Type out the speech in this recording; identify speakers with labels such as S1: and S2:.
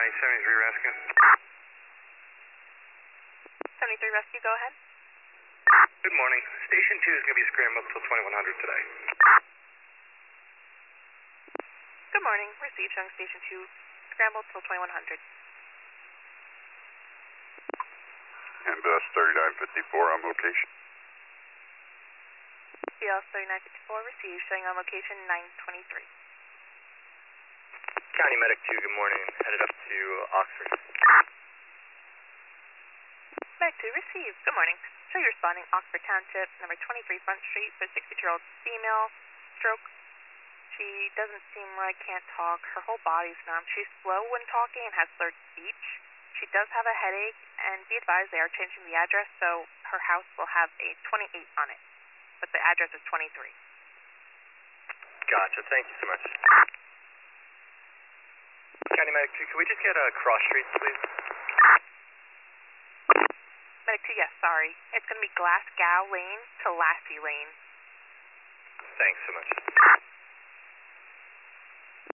S1: morning, 73 Rescue.
S2: 73 Rescue, go ahead.
S1: Good morning. Station 2 is going to be scrambled until 2100 today.
S2: Good morning. Received showing Station 2 scrambled till 2100.
S3: Ambulance 3954 on location.
S2: BLS 3954 received showing on location 923.
S4: County Medic 2, good morning. Headed up to Oxford.
S2: Medic 2 received. Good morning. Show you responding Oxford Township, number 23 Front Street for 62-year-old female, stroke. She doesn't seem like can't talk. Her whole body's numb. She's slow when talking and has slurred speech. She does have a headache, and be advised they are changing the address, so her house will have a 28 on it, but the address is 23.
S4: Gotcha, thank you so much. County Medic 2, can we just get cross streets, please?
S2: Medic 2, yes, sorry. It's going to be Glasgow Lane to Lassie Lane.
S4: Thanks so much.